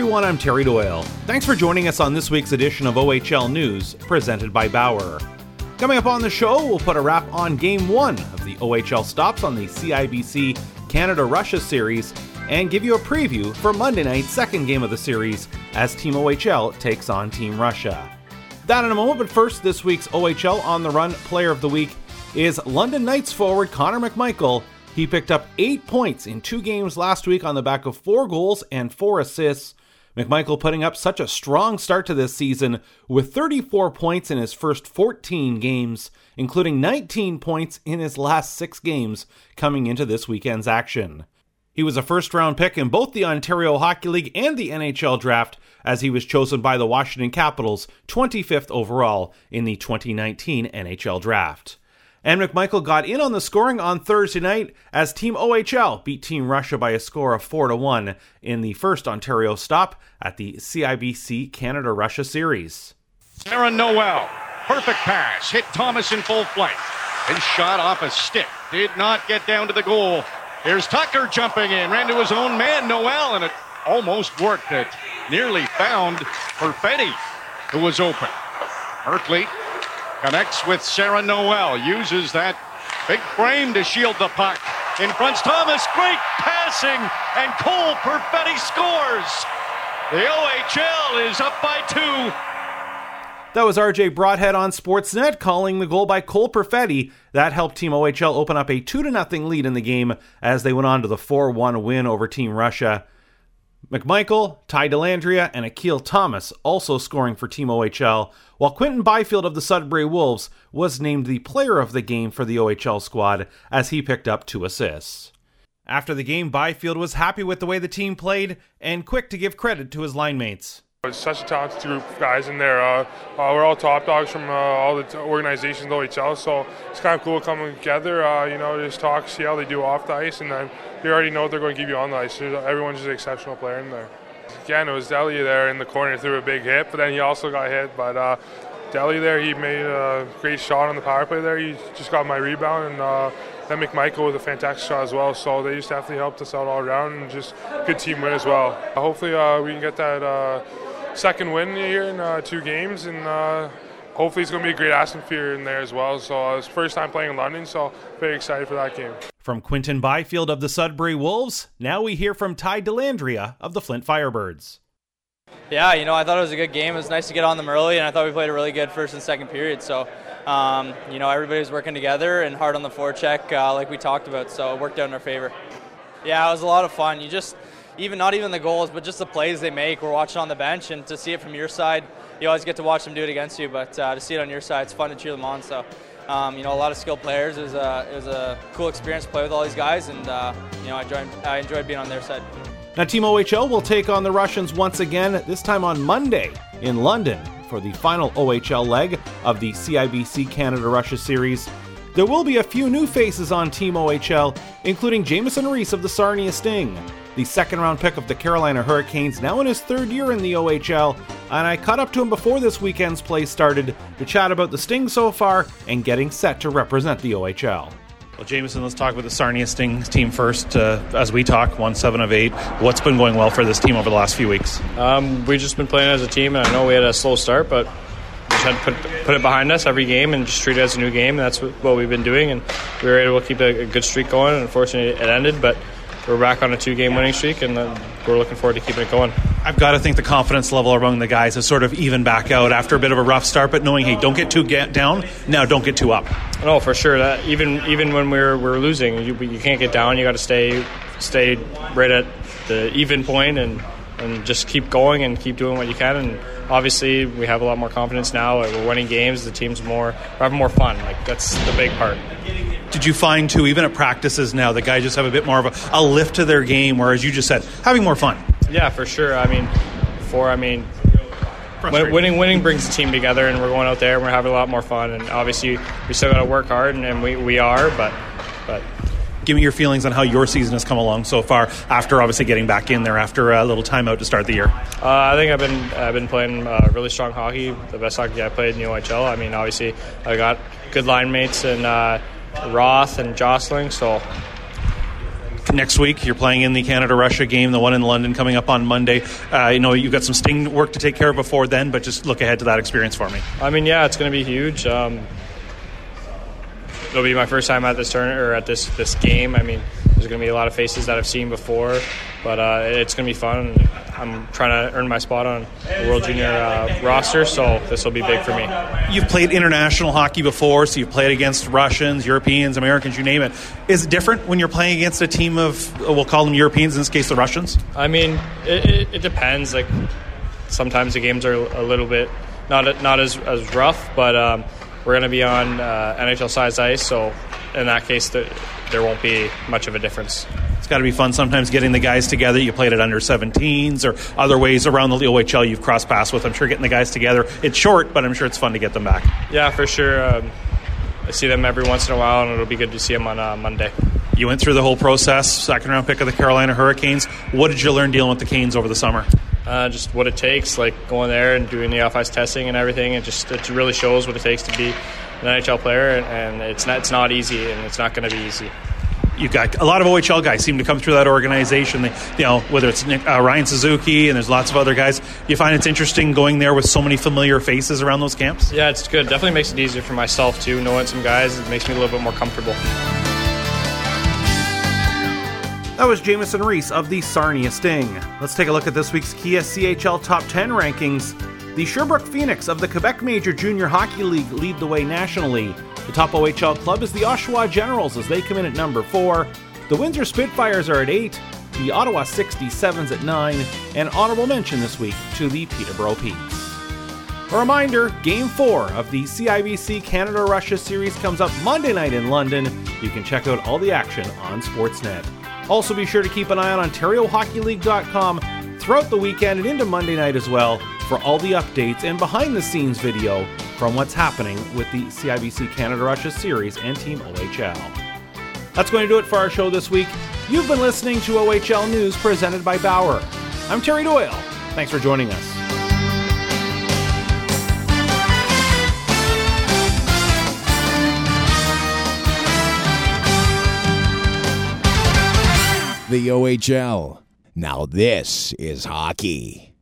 everyone, I'm Terry Doyle. Thanks for joining us on this week's edition of OHL News, presented by Bauer. Coming up on the show, we'll put a wrap on Game 1 of the OHL stops on the CIBC Canada-Russia series and give you a preview for Monday night's second game of the series as Team OHL takes on Team Russia. That in a moment, but first, this week's OHL On the Run Player of the Week is London Knights forward Connor McMichael. He picked up 8 points in 2 games last week on the back of 4 goals and 4 assists. McMichael putting up such a strong start to this season with 34 points in his first 14 games, including 19 points in his last 6 games coming into this weekend's action. He was a first-round pick in both the Ontario Hockey League and the NHL draft, as he was chosen by the Washington Capitals 25th overall in the 2019 NHL draft. And McMichael got in on the scoring on Thursday night as Team OHL beat Team Russia by a score of 4-1 in the first Ontario stop at the CIBC Canada-Russia series. Sarah Noel, perfect pass, hit Thomas in full flight, and shot off a stick. Did not get down to the goal. Here's Tucker jumping in, ran to his own man, Noel, and it almost worked. It nearly found Perfetti, who was open. Merkley connects with Sarah Noel, uses that big frame to shield the puck. In front's Thomas, great passing, and Cole Perfetti scores. The OHL is up by 2. That was RJ Broadhead on Sportsnet calling the goal by Cole Perfetti. That helped Team OHL open up a 2-0 lead in the game as they went on to the 4-1 win over Team Russia. McMichael, Ty Dellandrea, and Akil Thomas also scoring for Team OHL, while Quinton Byfield of the Sudbury Wolves was named the player of the game for the OHL squad as he picked up 2 assists. After the game, Byfield was happy with the way the team played and quick to give credit to his line mates. It's such a talented group of guys in there. We're all top dogs from all the organizations in the OHL, so it's kind of cool coming together, just talk, see how they do off the ice, and then you already know what they're going to give you on the ice. Everyone's just an exceptional player in there. Again, it was Deli there in the corner, threw a big hit, but then he also got hit. But Deli there, he made a great shot on the power play there. He just got my rebound, and then McMichael with a fantastic shot as well. So they just definitely helped us out all around, and just good team win as well. Hopefully we can get that second win here in 2 games, and hopefully it's going to be a great atmosphere in there as well. So it's first time playing in London, so very excited for that game. From Quinton Byfield of the Sudbury Wolves, now we hear from Ty Dellandrea of the Flint Firebirds. Yeah, I thought it was a good game. It was nice to get on them early, and I thought we played a really good first and second period. So, everybody was working together and hard on the forecheck like we talked about, so it worked out in our favor. Yeah, it was a lot of fun. Not even the goals, but just the plays they make. We're watching on the bench, and to see it from your side, you always get to watch them do it against you, but to see it on your side, it's fun to cheer them on. So, a lot of skilled players. It was a cool experience to play with all these guys, and I enjoyed being on their side. Now, Team OHL will take on the Russians once again, this time on Monday in London for the final OHL leg of the CIBC Canada-Russia series. There will be a few new faces on Team OHL, including Jamieson Rees of the Sarnia Sting, the second-round pick of the Carolina Hurricanes, now in his 3rd year in the OHL, and I caught up to him before this weekend's play started to chat about the Sting so far and getting set to represent the OHL. Well, Jamieson, let's talk about the Sarnia Sting team first. As we talk, 1-7 of 8. What's been going well for this team over the last few weeks? We've just been playing as a team, and I know we had a slow start, but we just had to put it behind us every game and just treat it as a new game, and that's what we've been doing, and we were able to keep a good streak going, and unfortunately it ended, but we're back on a 2-game winning streak, and we're looking forward to keeping it going. I've got to think the confidence level among the guys has sort of even back out after a bit of a rough start, but knowing, hey, don't get too down, now don't get too up. No, for sure. That even when we're losing, you can't get down. You got to stay right at the even point and just keep going and keep doing what you can. And obviously, we have a lot more confidence now. We're winning games. The team's we're having more fun. That's the big part. Did you find, too, even at practices now, the guys just have a bit more of a lift to their game, whereas you just said, having more fun? Yeah, for sure. Winning brings the team together, and we're going out there and we're having a lot more fun. And obviously, we still got to work hard, and we are, but. Give me your feelings on how your season has come along so far after obviously getting back in there after a little time out to start the year. I think I've been playing really strong hockey, the best hockey I played in the OHL. Obviously, I got good line mates and Roth and Jostling, so next week you're playing in the Canada-Russia game, the one in London coming up on Monday. You've got some Sting work to take care of before then, but just look ahead to that experience for me. I mean, yeah, it's going to be huge. It'll be my first time at this tournament or at this game. I mean, there's going to be a lot of faces that I've seen before, but it's going to be fun. I'm trying to earn my spot on the World Junior roster, so this will be big for me. You've played international hockey before, so you've played against Russians, Europeans, Americans, you name it. Is it different when you're playing against a team of, we'll call them Europeans, in this case the Russians? I mean, it depends. Like, sometimes the games are a little bit not as rough, but we're going to be on NHL-sized ice, so in that case, there won't be much of a difference. It's got to be fun sometimes getting the guys together. You played at under 17s or other ways around the OHL you've crossed paths with. I'm sure getting the guys together, it's short, but I'm sure it's fun to get them back. Yeah, for sure. I see them every once in a while, and it'll be good to see them on Monday. You went through the whole process, second-round pick of the Carolina Hurricanes. What did you learn dealing with the Canes over the summer? Just what it takes, like going there and doing the off-ice testing and everything. It really shows what it takes to be an NHL player, and it's not easy, and it's not going to be easy. You've got a lot of OHL guys seem to come through that organization. Whether it's Ryan Suzuki and there's lots of other guys. You find it's interesting going there with so many familiar faces around those camps? Yeah, it's good. Definitely makes it easier for myself too. Knowing some guys, it makes me a little bit more comfortable. That was Jamieson Rees of the Sarnia Sting. Let's take a look at this week's Kia CHL Top 10 rankings. The Sherbrooke Phoenix of the Quebec Major Junior Hockey League lead the way nationally. The top OHL club is the Oshawa Generals as they come in at number 4. The Windsor Spitfires are at 8. The Ottawa 67s at 9. And honorable mention this week to the Peterborough Petes. A reminder, Game 4 of the CIBC Canada-Russia series comes up Monday night in London. You can check out all the action on Sportsnet. Also be sure to keep an eye on OntarioHockeyLeague.com throughout the weekend and into Monday night as well for all the updates and behind-the-scenes video from what's happening with the CIBC Canada-Russia series and Team OHL. That's going to do it for our show this week. You've been listening to OHL News presented by Bauer. I'm Terry Doyle. Thanks for joining us. The OHL. Now this is hockey.